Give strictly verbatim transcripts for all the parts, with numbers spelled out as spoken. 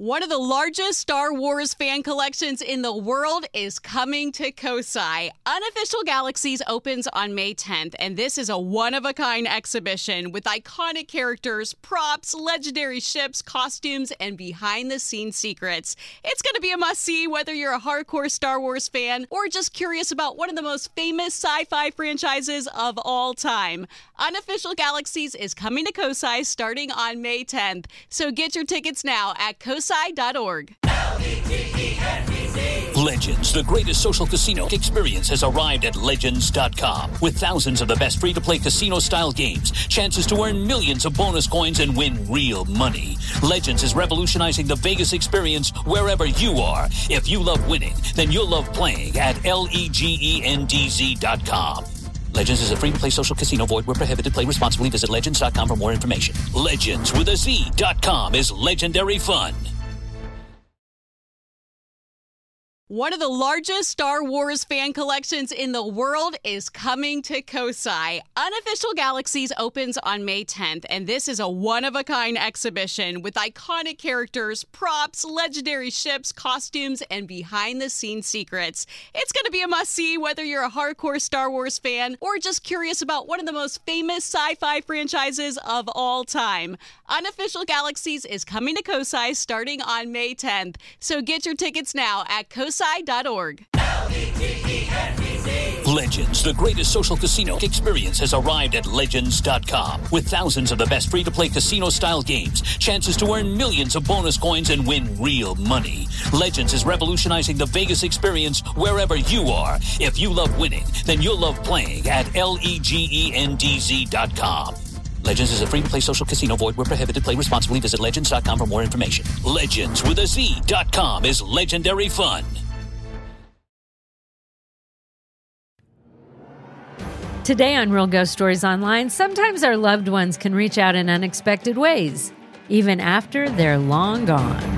One of the largest Star Wars fan collections in the world is coming to Kosai. Unofficial Galaxies opens on May tenth, and this is a one-of-a-kind exhibition with iconic characters, props, legendary ships, costumes, and behind-the-scenes secrets. It's going to be a must-see whether you're a hardcore Star Wars fan or just curious about one of the most famous sci-fi franchises of all time. Unofficial Galaxies is coming to Kosai starting on May tenth, so get your tickets now at kosai dot org. Legends, the greatest social casino experience, has arrived at legends dot com. With thousands of the best free-to-play casino-style games, chances to earn millions of bonus coins and win real money. Legends is revolutionizing the Vegas experience wherever you are. If you love winning, then you'll love playing at legends dot com. Legends is a free-to-play social casino. Void where prohibited. Play responsibly. Visit legends dot com for more information. Legends with a Z dot com is legendary fun. One of the largest Star Wars fan collections in the world is coming to Kosai. Unofficial Galaxies opens on May tenth, and this is a one-of-a-kind exhibition with iconic characters, props, legendary ships, costumes, and behind-the-scenes secrets. It's going to be a must-see whether you're a hardcore Star Wars fan or just curious about one of the most famous sci-fi franchises of all time. Unofficial Galaxies is coming to Kosai starting on May tenth, so get your tickets now at kosai dot org. Legends, the greatest social casino experience, has arrived at legends dot com. With thousands of the best free-to-play casino-style games, chances to earn millions of bonus coins and win real money. Legends is revolutionizing the Vegas experience wherever you are. If you love winning, then you'll love playing at legends dot com. Legends is a free-to-play social casino. Void where prohibited. Play responsibly. Visit legends dot com for more information. Legends with a Z dot com is legendary fun. Today on Real Ghost Stories Online, sometimes our loved ones can reach out in unexpected ways, even after they're long gone.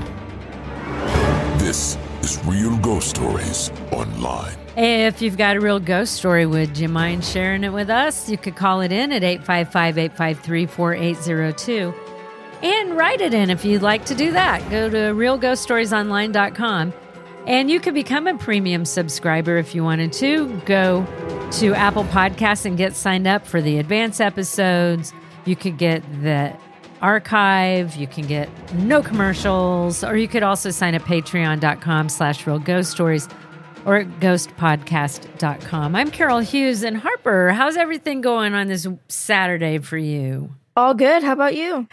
This is Real Ghost Stories Online. If you've got a real ghost story, would you mind sharing it with us? You could call it in at eight five five, eight five three, four eight zero two and write it in if you'd like to do that. Go to real ghost stories online dot com. And you could become a premium subscriber if you wanted to. Go to Apple Podcasts and get signed up for the advance episodes. You could get the archive. You can get no commercials. Or you could also sign up patreon dot com slash real ghost stories or at ghost podcast dot com. I'm Carol Hughes. And Harper, how's everything going on this Saturday for you? All good. How about you?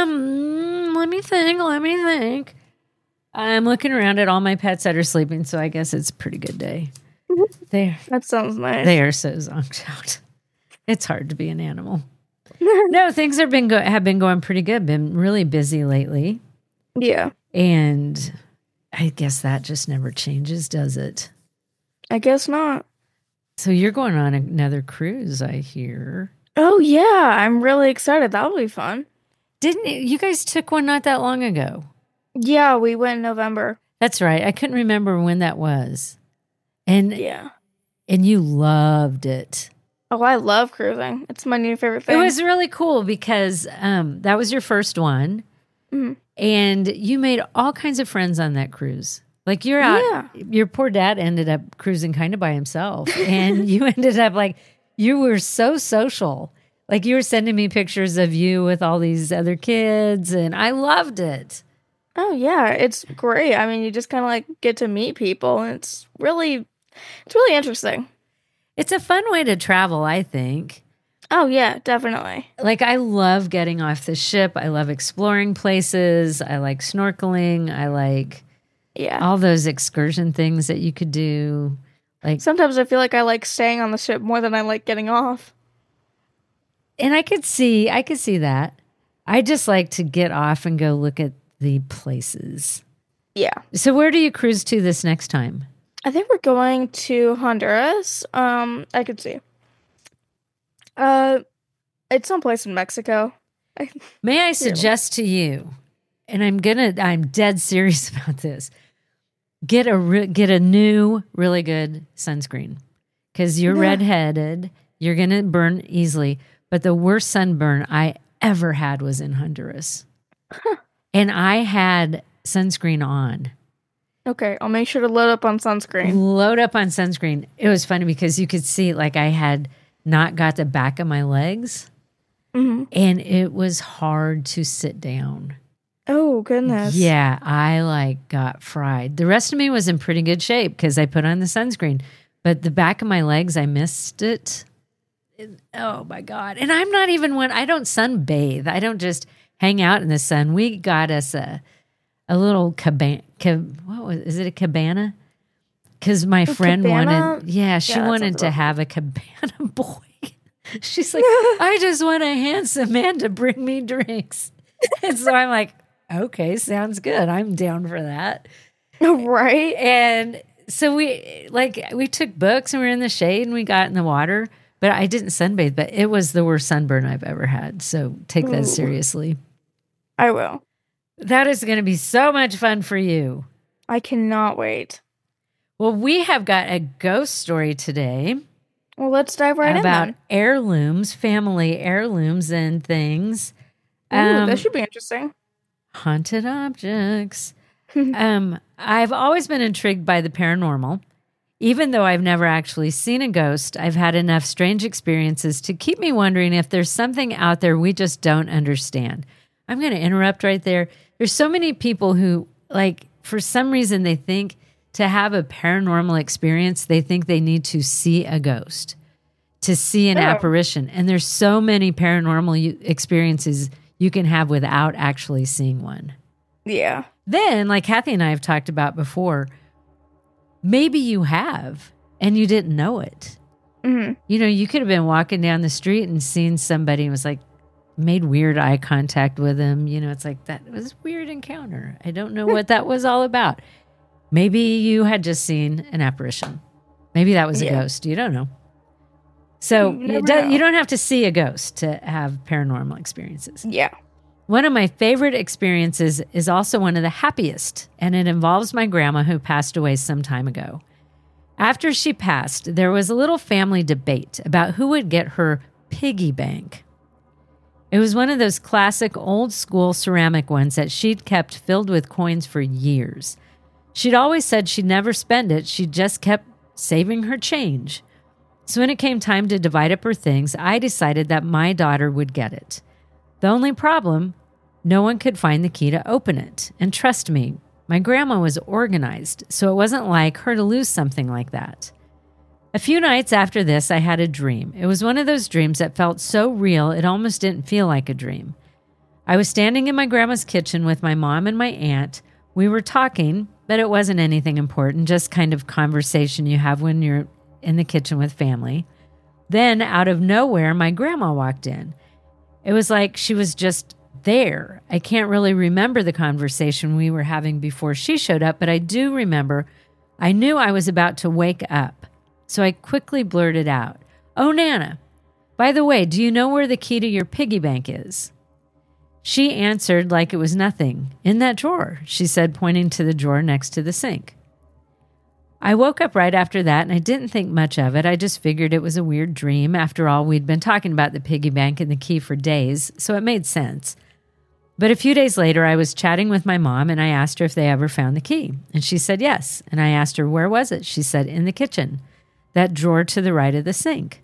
Um, let me think. Let me think. I'm looking around at all my pets that are sleeping, so I guess it's a pretty good day. They That sounds nice. They are so zonked out. It's hard to be an animal. No, things have been go- have been going pretty good. Been really busy lately. Yeah. And I guess that just never changes, does it? I guess not. So you're going on another cruise, I hear. Oh, yeah. I'm really excited. That'll be fun. Didn't you, you guys took one not that long ago? Yeah, we went in November. That's right. I couldn't remember when that was. And Yeah. and you loved it. Oh, I love cruising. It's my new favorite thing. It was really cool because um, that was your first one. Mm-hmm. And you made all kinds of friends on that cruise. Like you're out, Yeah. your poor dad ended up cruising kind of by himself. And you ended up like, you were so social. Like you were sending me pictures of you with all these other kids. And I loved it. Oh, yeah. It's great. I mean, you just kind of like get to meet people. And it's really, it's really interesting. It's a fun way to travel, I think. Oh, yeah, definitely. Like, I love getting off the ship. I love exploring places. I like snorkeling. I like Yeah. all those excursion things that you could do. Like, Sometimes I feel like I like staying on the ship more than I like getting off. and I could see, I could see that. I just like to get off and go look at the places. Yeah. So where do you cruise to this next time? I think we're going to Honduras. Um, I could see. Uh, it's someplace in Mexico. I, May I suggest to you, and I'm gonna, I'm dead serious about this. Get a re- get a new, really good sunscreen because you're Yeah. redheaded. You're gonna burn easily. But the worst sunburn I ever had was in Honduras, and I had sunscreen on. Okay, I'll make sure to load up on sunscreen. Load up on sunscreen. It was funny because you could see like I had not got the back of my legs, mm-hmm. and it was hard to sit down. Oh, goodness. Yeah, I like got fried. The rest of me was in pretty good shape because I put on the sunscreen, but the back of my legs, I missed it. it. Oh my God. And I'm not even one, I don't sunbathe. I don't just hang out in the sun. We got us a a little cabana. Cab, what was, is it a cabana? Because my a friend cabana? wanted, yeah, she yeah, wanted to have a cabana boy. She's like, I just want a handsome man to bring me drinks. And so I'm like, okay, sounds good. I'm down for that. Right. And so we like we took books and we were in the shade and we got in the water, but I didn't sunbathe, but it was the worst sunburn I've ever had. So take that Ooh. seriously. I will. That is going to be so much fun for you. I cannot wait. Well, we have got a ghost story today. Well, let's dive right about in About heirlooms, family heirlooms and things. Ooh, um, that should be interesting. Haunted objects. um, I've always been intrigued by the paranormal. Even though I've never actually seen a ghost, I've had enough strange experiences to keep me wondering if there's something out there we just don't understand. I'm going to interrupt right there. There's so many people who, like, for some reason, they think to have a paranormal experience, they think they need to see a ghost, to see an oh. apparition. And there's so many paranormal experiences you can have without actually seeing one. Yeah. Then, like Kathy and I have talked about before, maybe you have and you didn't know it. Mm-hmm. You know, you could have been walking down the street and seen somebody and was like, made weird eye contact with them. You know, it's like, that was a weird encounter. I don't know what that was all about. Maybe you had just seen an apparition. Maybe that was a yeah. ghost. You don't know. So you, do, know. you don't have to see a ghost to have paranormal experiences. Yeah. One of my favorite experiences is also one of the happiest, and it involves my grandma who passed away some time ago. After she passed, there was a little family debate about who would get her piggy bank. It was one of those classic old school ceramic ones that she'd kept filled with coins for years. She'd always said she'd never spend it. She just kept saving her change. So when it came time to divide up her things, I decided that my daughter would get it. The only problem, no one could find the key to open it. And trust me, my grandma was organized, so it wasn't like her to lose something like that. A few nights after this, I had a dream. It was one of those dreams that felt so real, it almost didn't feel like a dream. I was standing in my grandma's kitchen with my mom and my aunt. We were talking, but it wasn't anything important, just kind of conversation you have when you're in the kitchen with family. Then, out of nowhere, my grandma walked in. It was like she was just there. I can't really remember the conversation we were having before she showed up, but I do remember I knew I was about to wake up. So I quickly blurted out, "Oh, Nana, by the way, do you know where the key to your piggy bank is?" She answered like it was nothing. "In that drawer," she said, pointing to the drawer next to the sink. I woke up right after that, and I didn't think much of it. I just figured it was a weird dream. After all, we'd been talking about the piggy bank and the key for days, so it made sense. But a few days later, I was chatting with my mom, and I asked her if they ever found the key. And she said yes. And I asked her, where was it? She said, in the kitchen. That drawer to the right of the sink.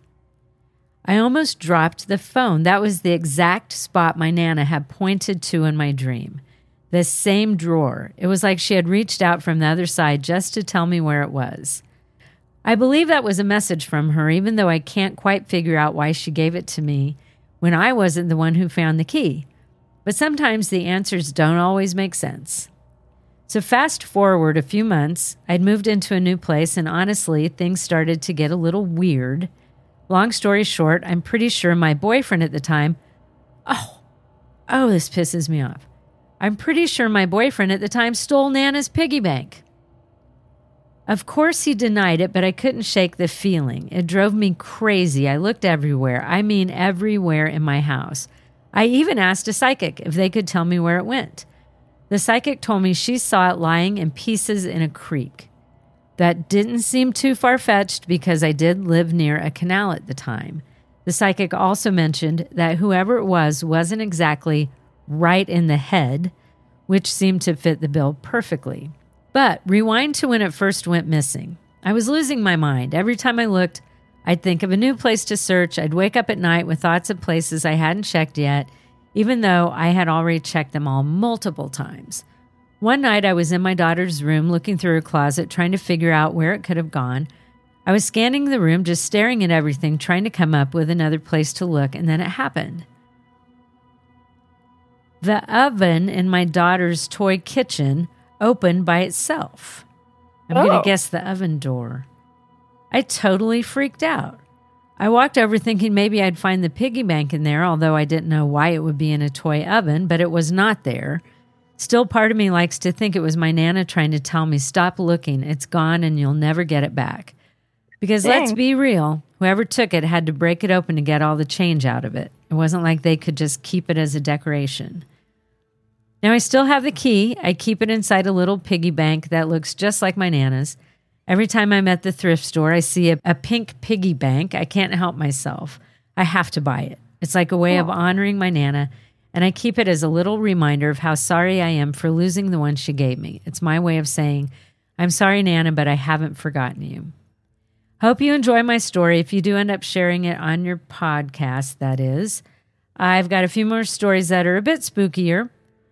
I almost dropped the phone. That was the exact spot my Nana had pointed to in my dream. The same drawer. It was like she had reached out from the other side just to tell me where it was. I believe that was a message from her, even though I can't quite figure out why she gave it to me when I wasn't the one who found the key. But sometimes the answers don't always make sense. So fast forward a few months, I'd moved into a new place, and honestly, things started to get a little weird. Long story short, I'm pretty sure my boyfriend at the time, oh, oh, this pisses me off. I'm pretty sure my boyfriend at the time stole Nana's piggy bank. Of course he denied it, but I couldn't shake the feeling. It drove me crazy. I looked everywhere. I mean everywhere in my house. I even asked a psychic if they could tell me where it went. The psychic told me she saw it lying in pieces in a creek. That didn't seem too far-fetched because I did live near a canal at the time. The psychic also mentioned that whoever it was wasn't exactly right in the head, which seemed to fit the bill perfectly. But rewind to when it first went missing. I was losing my mind. Every time I looked, I'd think of a new place to search. I'd wake up at night with thoughts of places I hadn't checked yet, even though I had already checked them all multiple times. One night I was in my daughter's room looking through her closet, trying to figure out where it could have gone. I was scanning the room, just staring at everything, trying to come up with another place to look, and then it happened. The oven in my daughter's toy kitchen opened by itself. I'm oh. going to guess the oven door. I totally freaked out. I walked over thinking maybe I'd find the piggy bank in there, although I didn't know why it would be in a toy oven, but it was not there. Still, part of me likes to think it was my Nana trying to tell me, stop looking, it's gone and you'll never get it back. Because Dang. Let's be real, whoever took it had to break it open to get all the change out of it. It wasn't like they could just keep it as a decoration. Now, I still have the key. I keep it inside a little piggy bank that looks just like my Nana's. Every time I'm at the thrift store, I see a, a pink piggy bank. I can't help myself. I have to buy it. It's like a way oh. of honoring my Nana, and I keep it as a little reminder of how sorry I am for losing the one she gave me. It's my way of saying, I'm sorry, Nana, but I haven't forgotten you. Hope you enjoy my story. If you do end up sharing it on your podcast, that is. I've got a few more stories that are a bit spookier.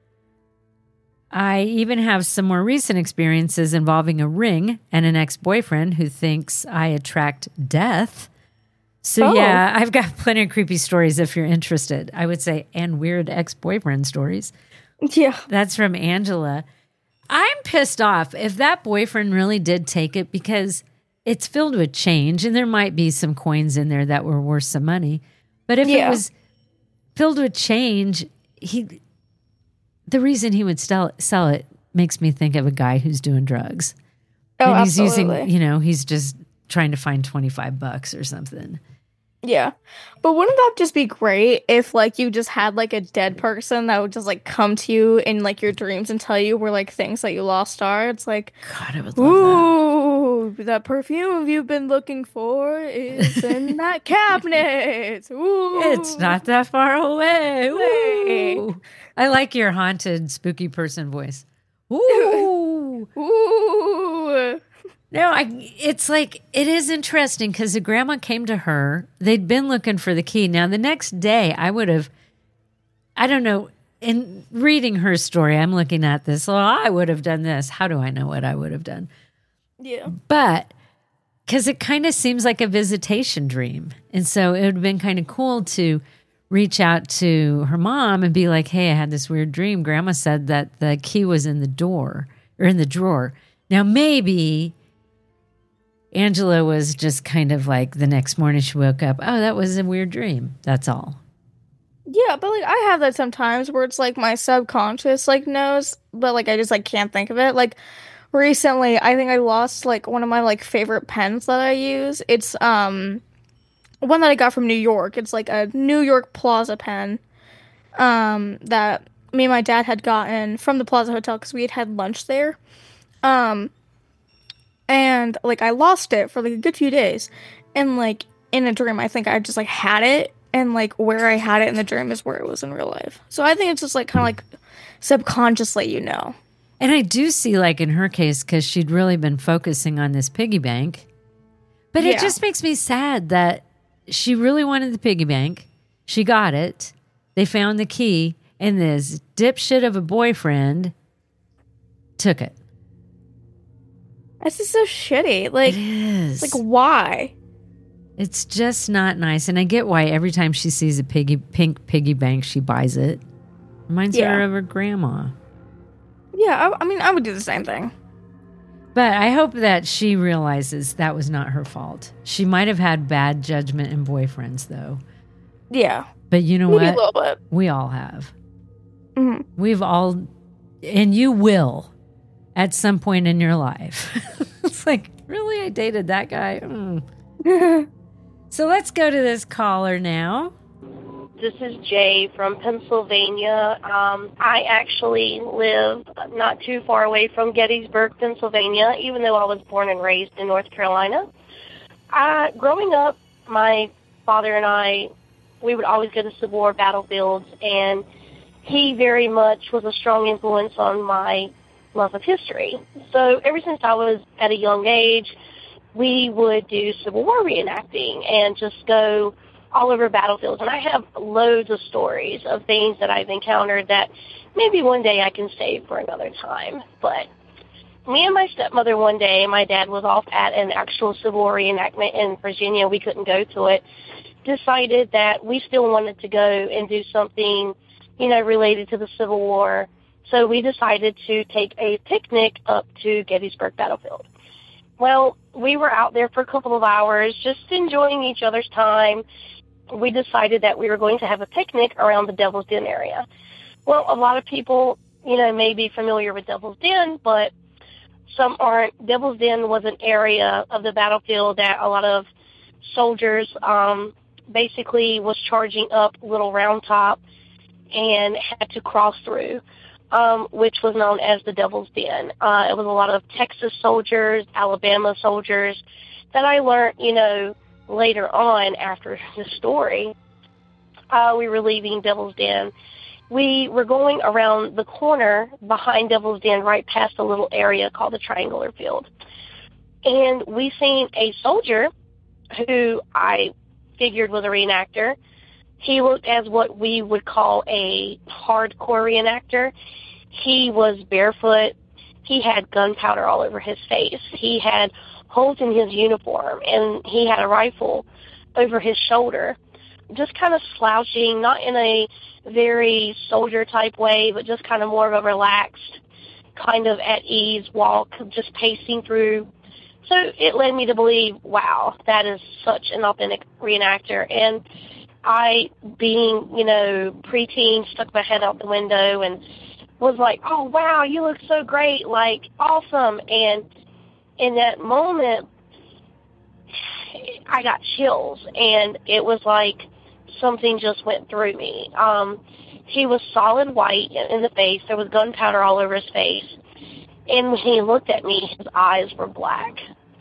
I even have some more recent experiences involving a ring and an ex-boyfriend who thinks I attract death. So oh. yeah, I've got plenty of creepy stories if you're interested. I would say, and weird ex-boyfriend stories. Yeah. That's from Angela. I'm pissed off if that boyfriend really did take it because it's filled with change and there might be some coins in there that were worth some money. But if yeah. it was filled with change, he... the reason he would sell, sell it makes me think of a guy who's doing drugs. Oh, and he's absolutely. using, you know, he's just trying to find twenty-five bucks or something. Yeah. But wouldn't that just be great if, like, you just had, like, a dead person that would just, like, come to you in, like, your dreams and tell you where, like, things that you lost are? It's like, God, I would love ooh, that. that perfume you've been looking for is in that cabinet. Ooh. It's not that far away. Ooh. I like your haunted, spooky person voice. Ooh. Ooh. No, I, it's like, it is interesting because the grandma came to her. They'd been looking for the key. Now, the next day, I would have, I don't know, in reading her story, I'm looking at this. Well, I would have done this. How do I know what I would have done? Yeah. But, because it kind of seems like a visitation dream. And so it would have been kind of cool to reach out to her mom and be like, hey, I had this weird dream. Grandma said that the key was in the door or in the drawer. Now, maybe Angela was just kind of like the next morning she woke up, oh, that was a weird dream. That's all. Yeah, but like I have that sometimes where it's like my subconscious like knows, but like I just like can't think of it. Like recently, I think I lost like one of my like favorite pens that I use. It's um one that I got from New York. It's like a New York Plaza pen um that me and my dad had gotten from the Plaza Hotel because we had had lunch there. Um And, like, I lost it for, like, a good few days. And, like, in a dream, I think I just, like, had it. And, like, where I had it in the dream is where it was in real life. So I think it's just, like, kind of, like, subconsciously, you know. And I do see, like, in her case, because she'd really been focusing on this piggy bank. But yeah. It just makes me sad that she really wanted the piggy bank. She got it. They found the key. And this dipshit of a boyfriend took it. This is so shitty. Like, it is. Like, why? It's just not nice. And I get why every time she sees a piggy, pink piggy bank, she buys it. Reminds yeah. her of her grandma. Yeah, I, I mean, I would do the same thing. But I hope that she realizes that was not her fault. She might have had bad judgment in boyfriends, though. Yeah. But you know Maybe what? A little bit. We all have. Mm-hmm. We've all, and you will. At some point in your life. It's like, really? I dated that guy? Mm. So let's go to this caller now. This is Jay from Pennsylvania. Um, I actually live not too far away from Gettysburg, Pennsylvania, even though I was born and raised in North Carolina. I, growing up, my father and I, we would always go to Civil War battlefields, and he very much was a strong influence on my love of history. So ever since I was at a young age, we would do Civil War reenacting and just go all over battlefields. And I have loads of stories of things that I've encountered that maybe one day I can save for another time. But me and my stepmother one day, my dad was off at an actual Civil War reenactment in Virginia. We couldn't go to it. Decided that we still wanted to go and do something, you know, related to the Civil War. So we decided to take a picnic up to Gettysburg Battlefield. Well, we were out there for a couple of hours, just enjoying each other's time. We decided that we were going to have a picnic around the Devil's Den area. Well, a lot of people, you know, may be familiar with Devil's Den, but some aren't. Devil's Den was an area of the battlefield that a lot of soldiers um, basically was charging up Little Round Top and had to cross through. Um, which was known as the Devil's Den. Uh, it was a lot of Texas soldiers, Alabama soldiers, that I learned, you know, later on after the story. Uh, we were leaving Devil's Den. We were going around the corner behind Devil's Den, right past a little area called the Triangular Field. And we seen a soldier who I figured was a reenactor. He looked as what we would call a hardcore reenactor. He was barefoot. He had gunpowder all over his face. He had holes in his uniform, and he had a rifle over his shoulder, just kind of slouching, not in a very soldier-type way, but just kind of more of a relaxed, kind of at ease walk, just pacing through. So it led me to believe, wow, that is such an authentic reenactor. And I, being, you know, preteen, stuck my head out the window and was like, oh, wow, you look so great, like, awesome. And in that moment, I got chills, and it was like something just went through me. Um, he was solid white in the face. There was gunpowder all over his face. And when he looked at me, his eyes were black.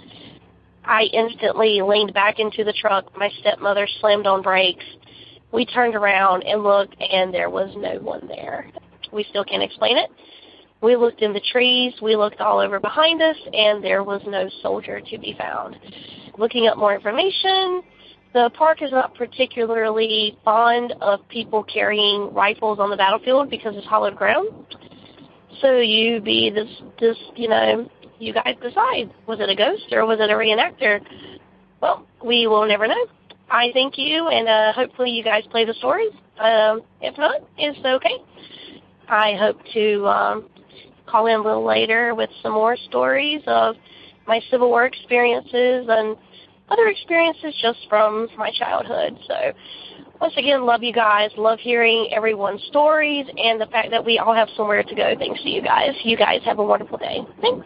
I instantly leaned back into the truck. My stepmother slammed on brakes. We turned around and looked, and there was no one there. We still can't explain it. We looked in the trees. We looked all over behind us, and there was no soldier to be found. Looking up more information, the park is not particularly fond of people carrying rifles on the battlefield because it's hollowed ground. So you be this, this, you know, you guys decide. Was it a ghost or was it a reenactor? Well, we will never know. I thank you, and uh, hopefully you guys play the stories. Um, if not, it's okay. I hope to um, call in a little later with some more stories of my Civil War experiences and other experiences just from my childhood. So once again, love you guys. Love hearing everyone's stories and the fact that we all have somewhere to go thanks to you guys. You guys have a wonderful day. Thanks.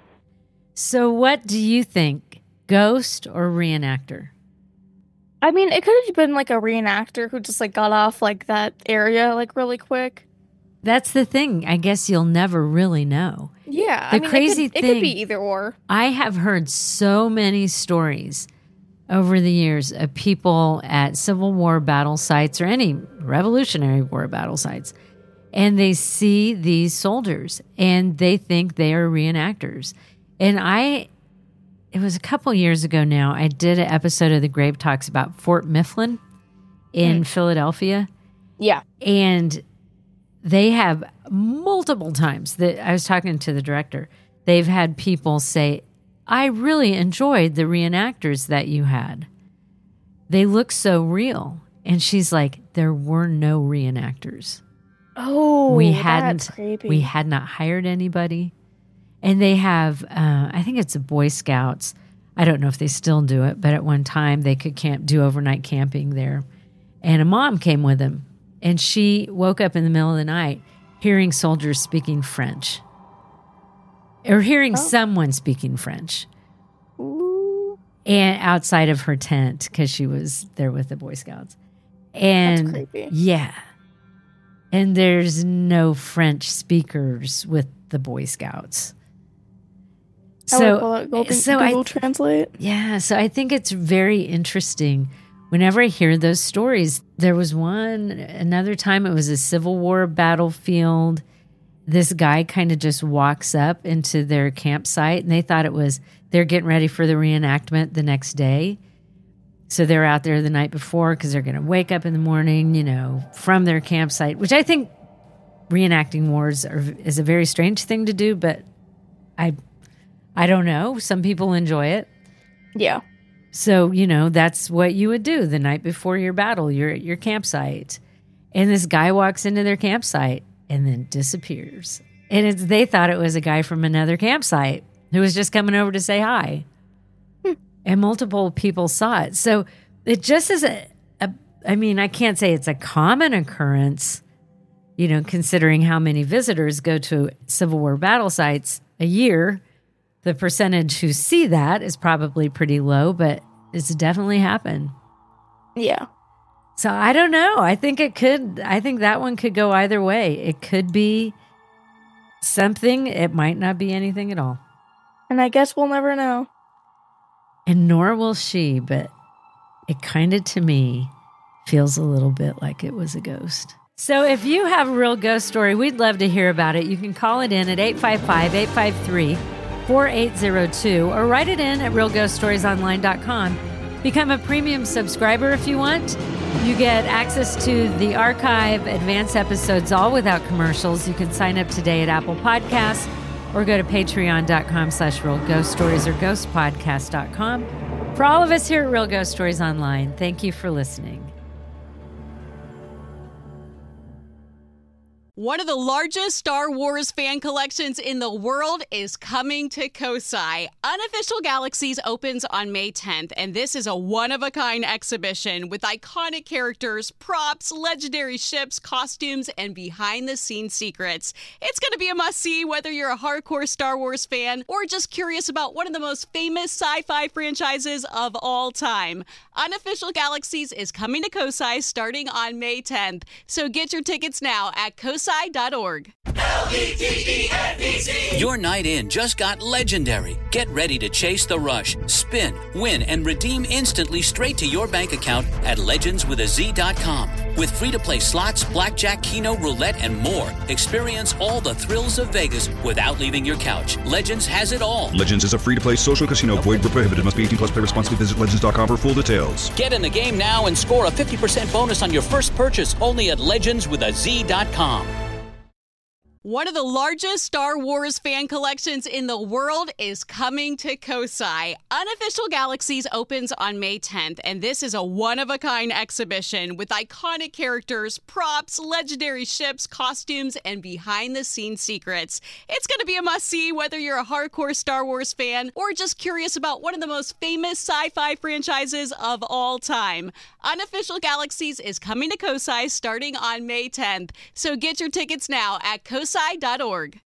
So what do you think? Ghost or reenactor? I mean, it could have been like a reenactor who just like got off like that area like really quick. That's the thing. I guess you'll never really know. Yeah. The I mean, crazy it could, thing, it could be either or. I have heard so many stories over the years of people at Civil War battle sites or any Revolutionary War battle sites, and they see these soldiers and they think they are reenactors. And I, it was a couple years ago now, I did an episode of the Grave Talks about Fort Mifflin in mm. Philadelphia. Yeah. And they have multiple times that I was talking to the director, they've had people say, I really enjoyed the reenactors that you had. They look so real. And she's like, there were no reenactors. Oh, we hadn't, that's creepy. We had not hired anybody. And they have, uh, I think it's the Boy Scouts. I don't know if they still do it, but at one time they could camp, do overnight camping there. And a mom came with them. And she woke up in the middle of the night hearing soldiers speaking French. Or hearing oh. someone speaking French. Ooh. And outside of her tent, because she was there with the Boy Scouts. And that's creepy. Yeah. And there's no French speakers with the Boy Scouts. So, I would call it Google, so Google I, Translate. Yeah, so I think it's very interesting whenever I hear those stories, there was one, another time it was a Civil War battlefield. This guy kind of just walks up into their campsite, and they thought it was, they're getting ready for the reenactment the next day. So they're out there the night before because they're going to wake up in the morning, you know, from their campsite, which I think reenacting wars are, is a very strange thing to do, but I, I don't know. Some people enjoy it. Yeah. So, you know, that's what you would do the night before your battle. You're at your campsite, and this guy walks into their campsite and then disappears. And it's, they thought it was a guy from another campsite who was just coming over to say hi. Hmm. And multiple people saw it. So it just is a, a, I mean, I can't say it's a common occurrence, you know, considering how many visitors go to Civil War battle sites a year. The percentage who see that is probably pretty low, but it's definitely happened. Yeah. So I don't know. I think it could, I think that one could go either way. It could be something. It might not be anything at all. And I guess we'll never know. And nor will she, but it kind of, to me, feels a little bit like it was a ghost. So if you have a real ghost story, we'd love to hear about it. You can call it in at eight five five, eight five three, four eight zero two or write it in at real ghost stories online dot com. Become a premium subscriber if you want. You get access to the archive, advanced episodes, all without commercials. You can sign up today at Apple Podcasts or go to patreon.com slash real ghost stories or ghostpodcast dot com. For all of us here at Real Ghost Stories Online, thank you for listening. One of the largest Star Wars fan collections in the world is coming to Kosai. Unofficial Galaxies opens on May tenth, and this is a one-of-a-kind exhibition with iconic characters, props, legendary ships, costumes, and behind-the-scenes secrets. It's going to be a must-see whether you're a hardcore Star Wars fan or just curious about one of the most famous sci-fi franchises of all time. Unofficial Galaxies is coming to Kosai starting on May tenth, so get your tickets now at kosai dot org. Your night in just got legendary. Get ready to chase the rush, spin, win, and redeem instantly straight to your bank account at legends with a z dot com. With free-to-play slots, blackjack, keno, roulette, and more, experience all the thrills of Vegas without leaving your couch. Legends has it all. Legends is a free-to-play social casino. Void where prohibited. Must be eighteen plus. Play responsibly. Visit legends dot com for full details. Get in the game now and score a fifty percent bonus on your first purchase only at legends with a z dot com. One of the largest Star Wars fan collections in the world is coming to Kosai. Unofficial Galaxies opens on May tenth, and this is a one-of-a-kind exhibition with iconic characters, props, legendary ships, costumes, and behind-the-scenes secrets. It's going to be a must-see whether you're a hardcore Star Wars fan or just curious about one of the most famous sci-fi franchises of all time. Unofficial Galaxies is coming to Kosai starting on May tenth, so get your tickets now at kosai dot org.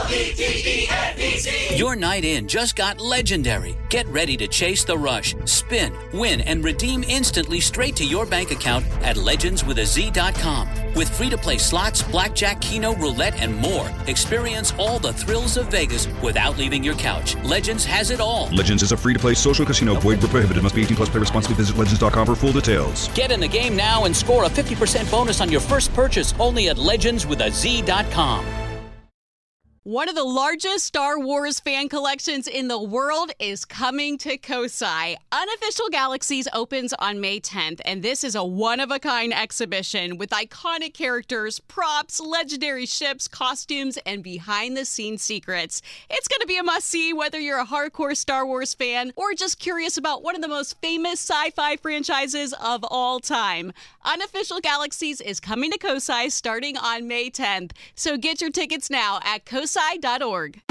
Your night in just got legendary. Get ready to chase the rush, spin, win, and redeem instantly straight to your bank account at legends with a z dot com. With free-to-play slots, blackjack, keno, roulette, and more, experience all the thrills of Vegas without leaving your couch. Legends has it all. Legends is a free-to-play social casino. Void where prohibited. Must be eighteen plus. Play responsibly. Visit legends dot com for full details. Get in the game now and score a fifty percent bonus on your first purchase only at legends with a z dot com. One of the largest Star Wars fan collections in the world is coming to Kosai. Unofficial Galaxies opens on May tenth, and this is a one-of-a-kind exhibition with iconic characters, props, legendary ships, costumes, and behind-the-scenes secrets. It's going to be a must-see whether you're a hardcore Star Wars fan or just curious about one of the most famous sci-fi franchises of all time. Unofficial Galaxies is coming to Kosai starting on May tenth, so get your tickets now at kosai dot org.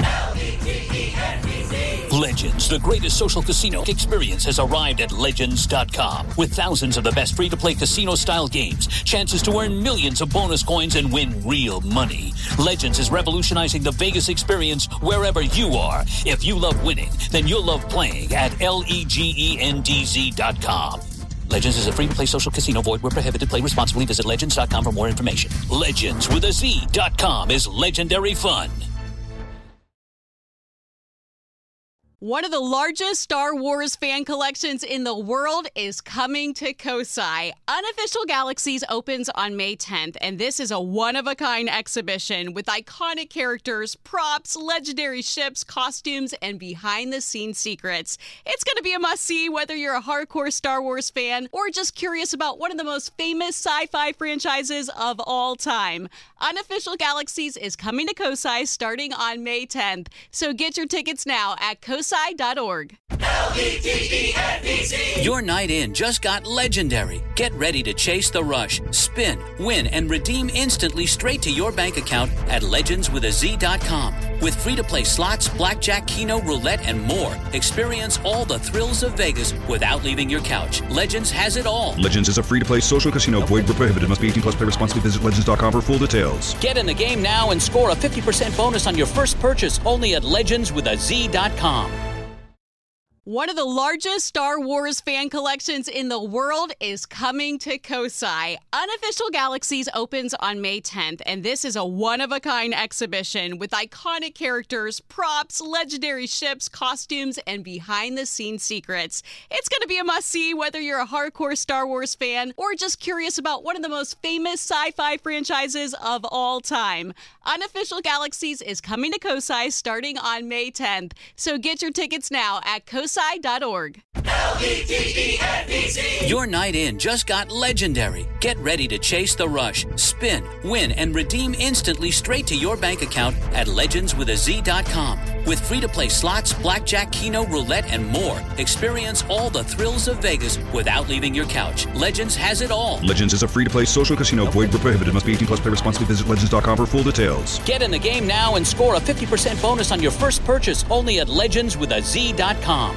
Legends, the greatest social casino experience, has arrived at legends dot com. With thousands of the best free-to-play casino-style games, chances to earn millions of bonus coins and win real money. Legends is revolutionizing the Vegas experience wherever you are. If you love winning, then you'll love playing at legends dot com. Legends is a free-to-play social casino. Void where prohibited. Play responsibly. Visit legends dot com for more information. Legends with a Z dot com is legendary fun. One of the largest Star Wars fan collections in the world is coming to Kosai. Unofficial Galaxies opens on May tenth, and this is a one-of-a-kind exhibition with iconic characters, props, legendary ships, costumes, and behind-the-scenes secrets. It's going to be a must-see whether you're a hardcore Star Wars fan or just curious about one of the most famous sci-fi franchises of all time. Unofficial Galaxies is coming to Kosai starting on May tenth, so get your tickets now at kosai dot org. L E D E N D Z. Your night in just got legendary. Get ready to chase the rush, spin, win, and redeem instantly straight to your bank account at legends with a z dot com. With free-to-play slots, blackjack, keno, roulette, and more, experience all the thrills of Vegas without leaving your couch. Legends has it all. Legends is a free-to-play social casino. Void where prohibited. Must be eighteen plus. Play responsibly. Visit legends dot com for full details. Get in the game now and score a fifty percent bonus on your first purchase only at legends with a z dot com. One of the largest Star Wars fan collections in the world is coming to Kosai. Unofficial Galaxies opens on May tenth, and this is a one-of-a-kind exhibition with iconic characters, props, legendary ships, costumes, and behind-the-scenes secrets. It's going to be a must-see whether you're a hardcore Star Wars fan or just curious about one of the most famous sci-fi franchises of all time. Unofficial Galaxies is coming to Kosai starting on May tenth, so get your tickets now at kosai dot org. L E D E N D Z. Your night in just got legendary. Get ready to chase the rush, spin, win, and redeem instantly straight to your bank account at legends with a z dot com. With free-to-play slots, blackjack, keno, roulette, and more, experience all the thrills of Vegas without leaving your couch. Legends has it all. Legends is a free-to-play social casino. Void where prohibited. Must be eighteen plus. Play responsibly. Visit legends dot com for full details. Get in the game now and score a fifty percent bonus on your first purchase only at legends with a z dot com.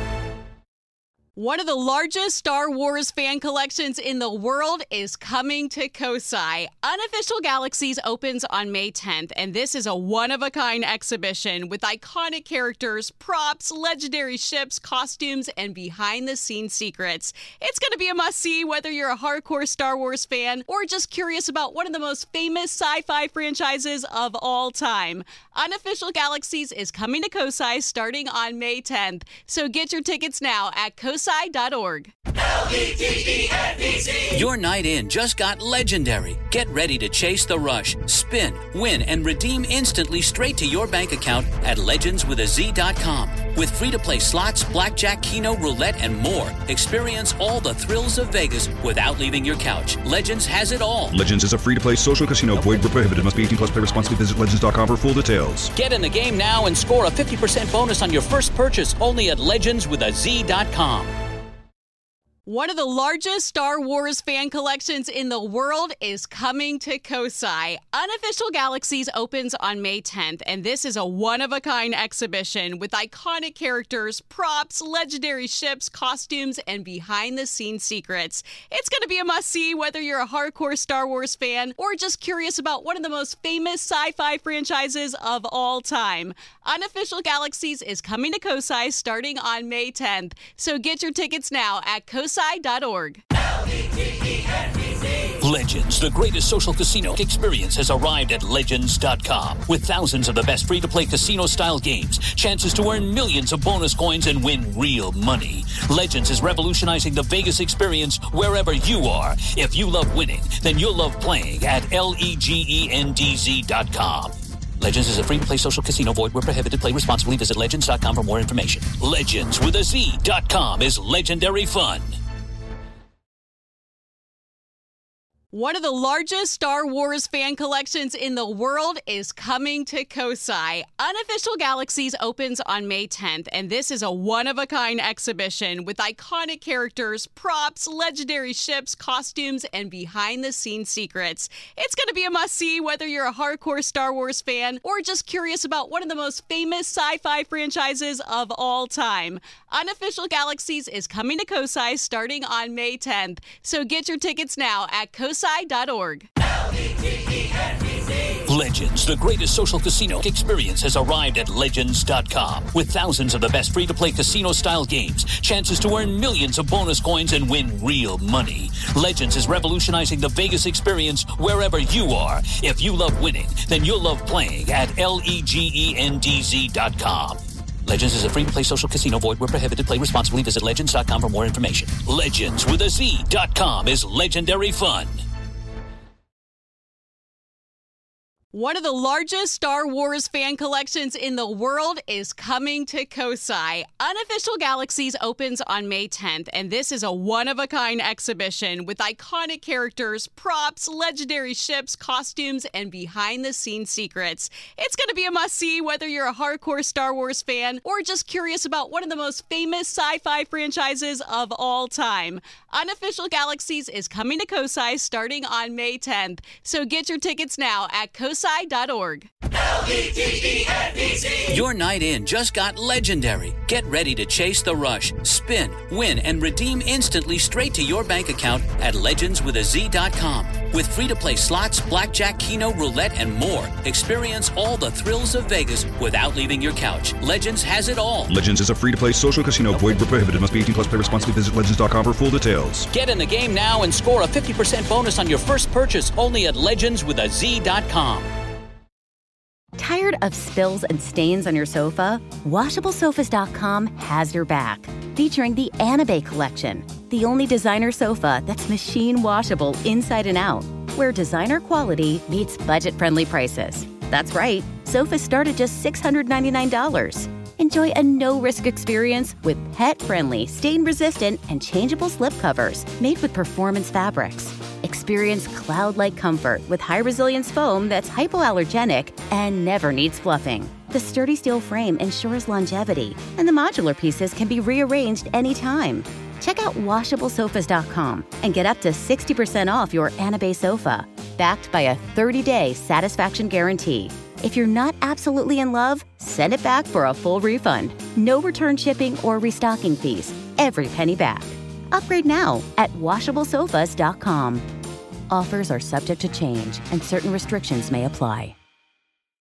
One of the largest Star Wars fan collections in the world is coming to Kosai. Unofficial Galaxies opens on May tenth, and this is a one-of-a-kind exhibition with iconic characters, props, legendary ships, costumes, and behind-the-scenes secrets. It's going to be a must-see whether you're a hardcore Star Wars fan or just curious about one of the most famous sci-fi franchises of all time. Unofficial Galaxies is coming to Kosai starting on May tenth, so get your tickets now at kosai dot org. L E D E N D Z. Your night in just got legendary. Get ready to chase the rush, spin, win, and redeem instantly straight to your bank account at legends with a z dot com. With free-to-play slots, blackjack, keno, roulette, and more, experience all the thrills of Vegas without leaving your couch. Legends has it all. Legends is a free-to-play social casino. Void where prohibited. Must be eighteen plus. Play responsibly. Visit legends dot com for full details. Get in the game now and score a fifty percent bonus on your first purchase only at legends with a z dot com. One of the largest Star Wars fan collections in the world is coming to Kosai. Unofficial Galaxies opens on May tenth, and this is a one-of-a-kind exhibition with iconic characters, props, legendary ships, costumes, and behind-the-scenes secrets. It's going to be a must-see whether you're a hardcore Star Wars fan or just curious about one of the most famous sci-fi franchises of all time. Unofficial Galaxies is coming to Kosai starting on May tenth, so get your tickets now at kosai dot org. Legends, the greatest social casino experience, has arrived at legends dot com. With thousands of the best free-to-play casino-style games, chances to earn millions of bonus coins and win real money. Legends is revolutionizing the Vegas experience wherever you are. If you love winning, then you'll love playing at legends dot com. Legends is a free-to-play social casino. Void where prohibited. Play responsibly. Visit legends dot com for more information. Legends with a Z dot com is legendary fun. One of the largest Star Wars fan collections in the world is coming to Kosai. Unofficial Galaxies opens on May tenth, and this is a one-of-a-kind exhibition with iconic characters, props, legendary ships, costumes, and behind-the-scenes secrets. It's going to be a must-see whether you're a hardcore Star Wars fan or just curious about one of the most famous sci-fi franchises of all time. Unofficial Galaxies is coming to Kosai starting on May tenth, so get your tickets now at kosai dot org. Legends, the greatest social casino experience, has arrived at legends dot com. With thousands of the best free-to-play casino-style games, chances to earn millions of bonus coins and win real money. Legends is revolutionizing the Vegas experience wherever you are. If you love winning, then you'll love playing at legends dot com. Legends is a free-to-play social casino. Void where prohibited. Play responsibly. Visit legends dot com for more information. Legends with a Z dot com is legendary fun. One of the largest Star Wars fan collections in the world is coming to Kosai. Unofficial Galaxies opens on May tenth, and this is a one-of-a-kind exhibition with iconic characters, props, legendary ships, costumes, and behind-the-scenes secrets. It's going to be a must-see whether you're a hardcore Star Wars fan or just curious about one of the most famous sci-fi franchises of all time. Unofficial Galaxies is coming to Kosai starting on May tenth, so get your tickets now at kosai dot org. L E G E N D Z. Your night in just got legendary. Get ready to chase the rush, spin, win, and redeem instantly straight to your bank account at legends with a Z dot com. With free-to-play slots, blackjack, keno, roulette, and more, experience all the thrills of Vegas without leaving your couch. Legends has it all. Legends is a free-to-play social casino. Void where prohibited. Must be eighteen plus. Play responsibly. Visit legends dot com for full details. Get in the game now and score a fifty percent bonus on your first purchase only at legends with a Z dot com. Tired of spills and stains on your sofa? washable sofas dot com has your back. Featuring the Anabay Collection, the only designer sofa that's machine washable inside and out, where designer quality meets budget-friendly prices. That's right, sofas start at just six hundred ninety-nine dollars. Enjoy a no-risk experience with pet-friendly, stain-resistant, and changeable slipcovers made with performance fabrics. Experience cloud-like comfort with high-resilience foam that's hypoallergenic and never needs fluffing. The sturdy steel frame ensures longevity, and the modular pieces can be rearranged anytime. Check out washable sofas dot com and get up to sixty percent off your Anabay sofa, backed by a thirty-day satisfaction guarantee. If you're not absolutely in love, send it back for a full refund. No return shipping or restocking fees. Every penny back. Upgrade now at washable sofas dot com. Offers are subject to change, and certain restrictions may apply.